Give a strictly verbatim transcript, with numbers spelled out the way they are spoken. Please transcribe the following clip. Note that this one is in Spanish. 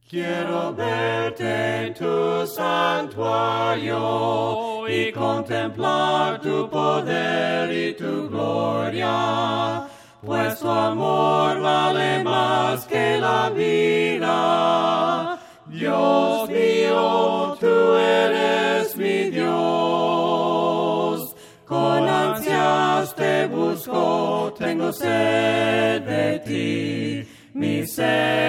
Quiero verte en tu santuario y contemplar tu poder y tu gloria, pues tu amor vale más que la vida. Dios mío, tú eres mi Dios. Con ansias te busco, tengo sed de ti, mi sed